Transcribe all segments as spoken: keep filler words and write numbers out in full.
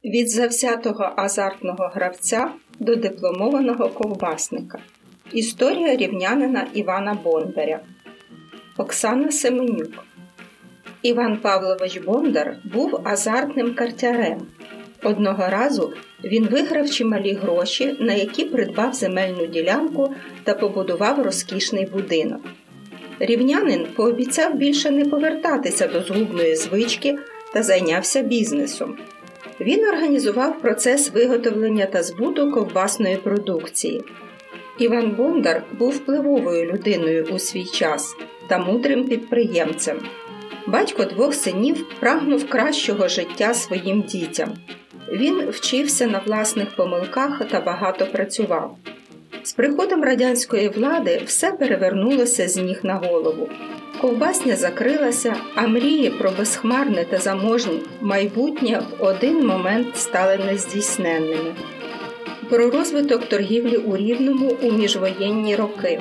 Від завзятого азартного гравця до дипломованого ковбасника. Історія рівнянина Івана Бондаря. Оксана Семенюк. Іван Павлович Бондар був азартним картярем. Одного разу він виграв чималі гроші, на які придбав земельну ділянку та побудував розкішний будинок. Рівнянин пообіцяв більше не повертатися до згубної звички та зайнявся бізнесом. Він організував процес виготовлення та збуту ковбасної продукції. Іван Бондар був впливовою людиною у свій час та мудрим підприємцем. Батько двох синів прагнув кращого життя своїм дітям. Він вчився на власних помилках та багато працював. З приходом радянської влади все перевернулося з ніг на голову. Ковбасня закрилася, а мрії про безхмарне та заможне майбутнє в один момент стали нездійсненними. Про розвиток торгівлі у Рівному у міжвоєнні роки.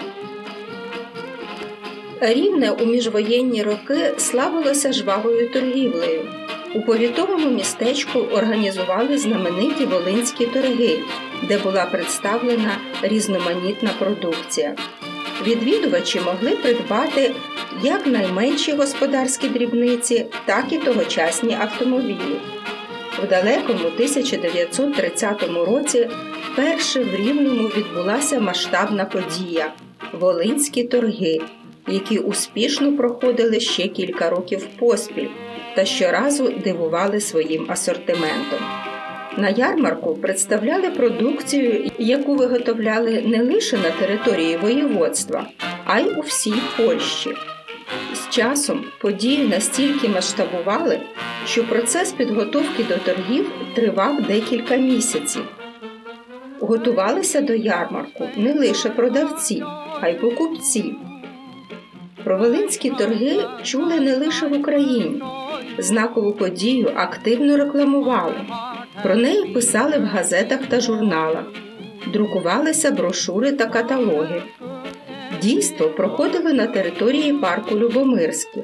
Рівне у міжвоєнні роки славилося жвавою торгівлею. У повітовому містечку організували знамениті Волинські торги, де була представлена різноманітна продукція. Відвідувачі могли придбати як найменші господарські дрібниці, так і тогочасні автомобілі. В далекому тисяча дев'ятсот тридцятому році вперше в Рівному відбулася масштабна подія – Волинські торги, які успішно проходили ще кілька років поспіль та щоразу дивували своїм асортиментом. На ярмарку представляли продукцію, яку виготовляли не лише на території воєводства, а й у всій Польщі. З часом події настільки масштабували, що процес підготовки до торгів тривав декілька місяців. Готувалися до ярмарку не лише продавці, а й покупці. Про Волинські торги чули не лише в Україні. Знакову подію активно рекламували. Про неї писали в газетах та журналах. Друкувалися брошури та каталоги. Дійство проходило на території парку Любомирських.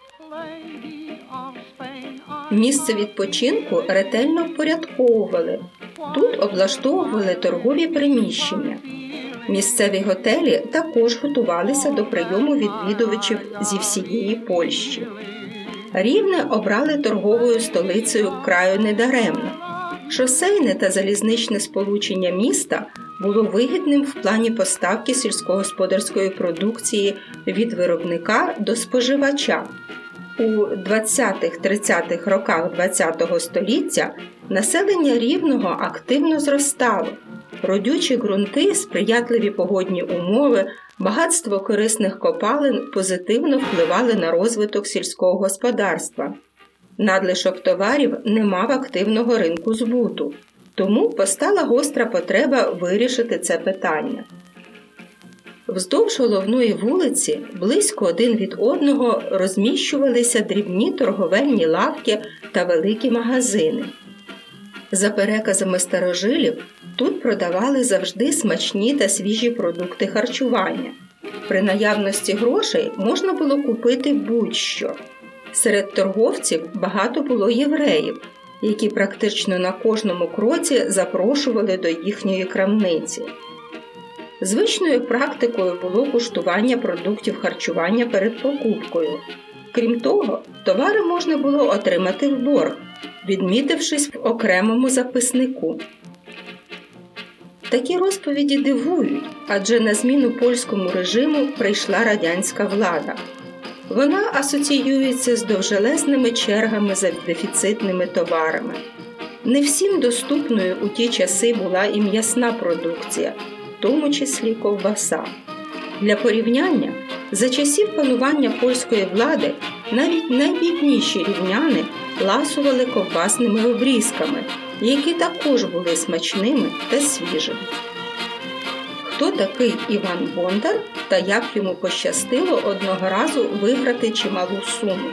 Місце відпочинку ретельно впорядковували. Тут облаштовували торгові приміщення. Місцеві готелі також готувалися до прийому відвідувачів зі всієї Польщі. Рівне обрали торговою столицею краю недаремно. Шосейне та залізничне сполучення міста було вигідним в плані поставки сільськогосподарської продукції від виробника до споживача. У двадцятих-тридцятих роках ХХ століття населення Рівного активно зростало. Родючі ґрунти, сприятливі погодні умови, багатство корисних копалин позитивно впливали на розвиток сільського господарства. Надлишок товарів не мав активного ринку збуту, тому постала гостра потреба вирішити це питання. Вздовж головної вулиці, близько один від одного, розміщувалися дрібні торговельні лавки та великі магазини. За переказами старожилів, тут продавали завжди смачні та свіжі продукти харчування. При наявності грошей можна було купити будь-що. Серед торговців багато було євреїв, які практично на кожному кроці запрошували до їхньої крамниці. Звичною практикою було куштування продуктів харчування перед покупкою. Крім того, товари можна було отримати в борг, відмітившись в окремому записнику. Такі розповіді дивують, адже на зміну польському режиму прийшла радянська влада. Вона асоціюється з довжелезними чергами за дефіцитними товарами. Не всім доступною у ті часи була і м'ясна продукція, в тому числі ковбаса. Для порівняння, за часів панування польської влади навіть найбідніші рівняни ласували ковбасними обрізками, які також були смачними та свіжими. Хто такий Іван Бондар та як йому пощастило одного разу виграти чималу суму?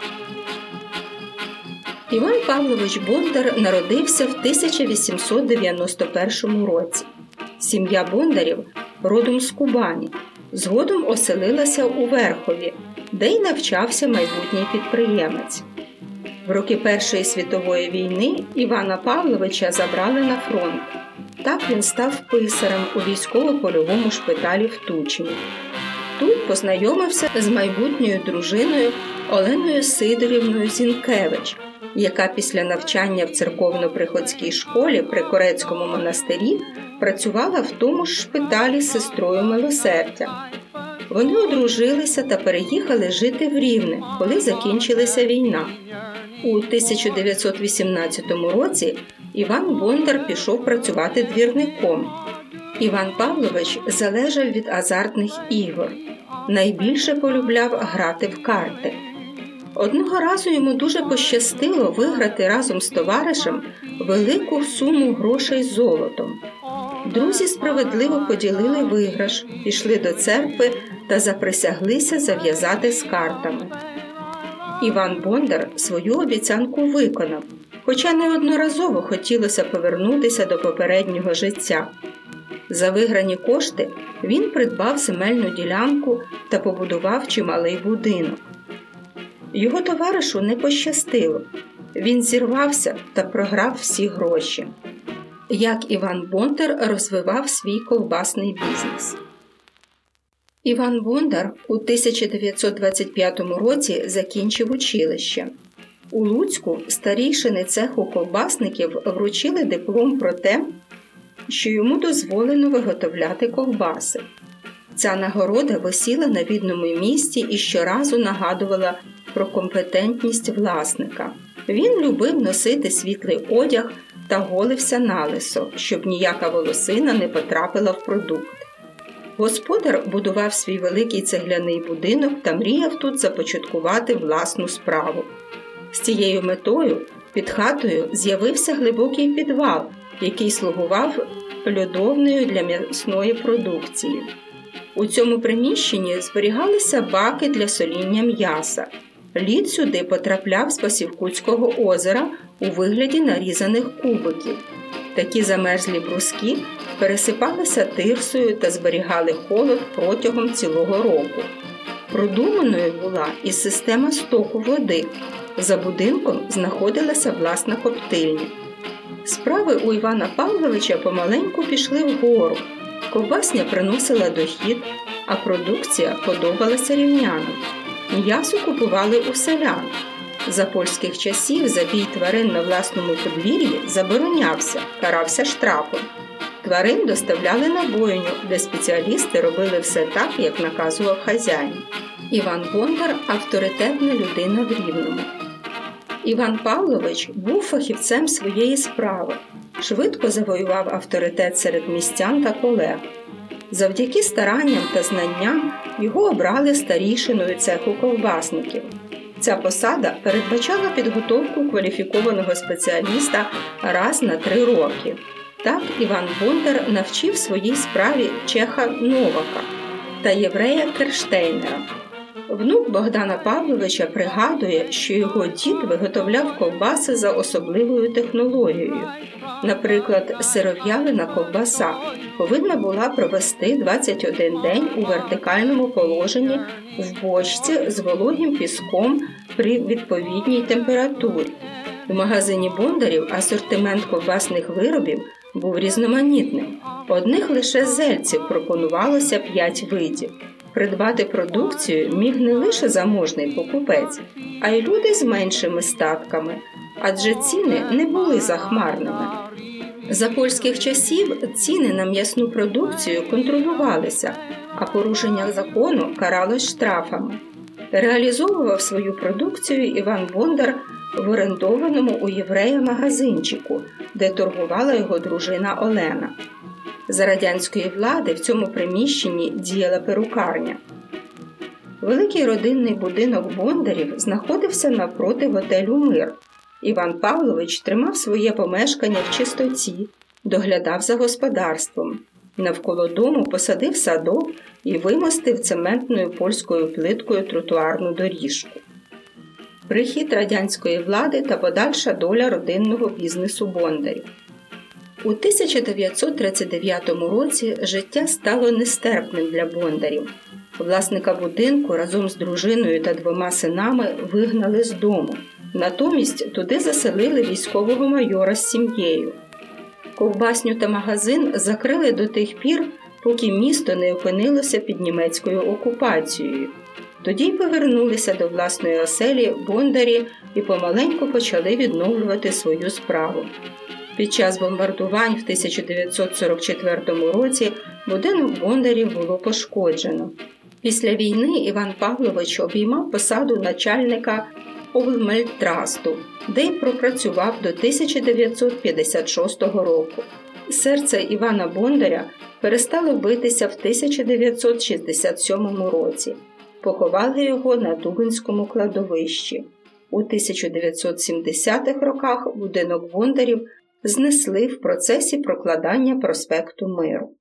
Іван Павлович Бондар народився в тисяча вісімсот дев'яносто першому році. Сім'я Бондарів родом з Кубані. Згодом оселилася у Верхові, де й навчався майбутній підприємець. В роки Першої світової війни Івана Павловича забрали на фронт. Так він став писарем у військово-польовому шпиталі в Тучині. Тут познайомився з майбутньою дружиною Оленою Сидорівною Зінкевич, яка після навчання в церковно-приходській школі при Корецькому монастирі працювала в тому ж шпиталі з сестрою Милосердя. Вони одружилися та переїхали жити в Рівне, коли закінчилася війна. У тисяча дев'ятсот вісімнадцятому році Іван Бондар пішов працювати двірником. Іван Павлович залежав від азартних ігор. Найбільше полюбляв грати в карти. Одного разу йому дуже пощастило виграти разом з товаришем велику суму грошей золотом. Друзі справедливо поділили виграш, пішли до церкви та заприсяглися зав'язати з картами. Іван Бондар свою обіцянку виконав, хоча неодноразово хотілося повернутися до попереднього життя. За виграні кошти він придбав земельну ділянку та побудував чималий будинок. Його товаришу не пощастило. Він зірвався та програв всі гроші. Як Іван Бондар розвивав свій ковбасний бізнес. Іван Бондар у тисяча дев'ятсот двадцять п'ятому році закінчив училище. У Луцьку старійшини цеху ковбасників вручили диплом про те, що йому дозволено виготовляти ковбаси. Ця нагорода висіла на видному місці і щоразу нагадувала про компетентність власника. Він любив носити світлий одяг та голився налисо, щоб ніяка волосина не потрапила в продукт. Господар будував свій великий цегляний будинок та мріяв тут започаткувати власну справу. З цією метою під хатою з'явився глибокий підвал, який слугував льодовнею для м'ясної продукції. У цьому приміщенні зберігалися баки для соління м'яса. Лід сюди потрапляв з Пасівкутського озера у вигляді нарізаних кубиків. Такі замерзлі бруски пересипалися тирсою та зберігали холод протягом цілого року. Продуманою була і система стоку води. За будинком знаходилася власна коптильня. Справи у Івана Павловича помаленьку пішли вгору. Ковбасня приносила дохід, а продукція подобалася рівнянам. М'ясо купували у селян. За польських часів забій тварин на власному подвір'ї заборонявся, карався штрафом. Тварин доставляли на бойню, де спеціалісти робили все так, як наказував хазяїн. Іван Бондар – авторитетна людина в Рівному. Іван Павлович був фахівцем своєї справи, швидко завоював авторитет серед містян та колег. Завдяки старанням та знанням його обрали старійшиною цеху ковбасників. Ця посада передбачала підготовку кваліфікованого спеціаліста раз на три роки. Так Іван Бондар навчив своїй справі чеха Новака та єврея Керштейнера. Внук Богдана Павловича пригадує, що його дід виготовляв ковбаси за особливою технологією. Наприклад, сиров'ялина ковбаса повинна була провести двадцять один день у вертикальному положенні в бочці з вологим піском при відповідній температурі. У магазині Бондарів асортимент ковбасних виробів був різноманітним. Одних лише зельців пропонувалося п'ять видів. Придбати продукцію міг не лише заможний покупець, а й люди з меншими статками, адже ціни не були захмарними. За польських часів ціни на м'ясну продукцію контролювалися, а порушення закону каралось штрафами. Реалізовував свою продукцію Іван Бондар в орендованому у єврея магазинчику, де торгувала його дружина Олена. За радянської влади в цьому приміщенні діяла перукарня. Великий родинний будинок Бондарів знаходився навпроти готелю «Мир». Іван Павлович тримав своє помешкання в чистоті, доглядав за господарством. Навколо дому посадив садок і вимостив цементною польською плиткою тротуарну доріжку. Прихід радянської влади та подальша доля родинного бізнесу Бондарів. У тисяча дев'ятсот тридцять дев'ятому році життя стало нестерпним для Бондарів. Власника будинку разом з дружиною та двома синами вигнали з дому. Натомість туди заселили військового майора з сім'єю. Ковбасню та магазин закрили до тих пір, поки місто не опинилося під німецькою окупацією. Тоді й повернулися до власної оселі бондарі і помаленьку почали відновлювати свою справу. Під час бомбардувань в тисяча дев'ятсот сорок четвертому році будинок Бондарів було пошкоджено. Після війни Іван Павлович обіймав посаду начальника облмельтрасту, де й пропрацював до тисяча дев'ятсот п'ятдесят шостого року. Серце Івана Бондаря перестало битися в тисяча дев'ятсот шістдесят сьомому році. Поховали його на Дубинському кладовищі. У тисяча дев'ятсот сімдесятих роках будинок Бондарів знесли в процесі прокладання проспекту Миру.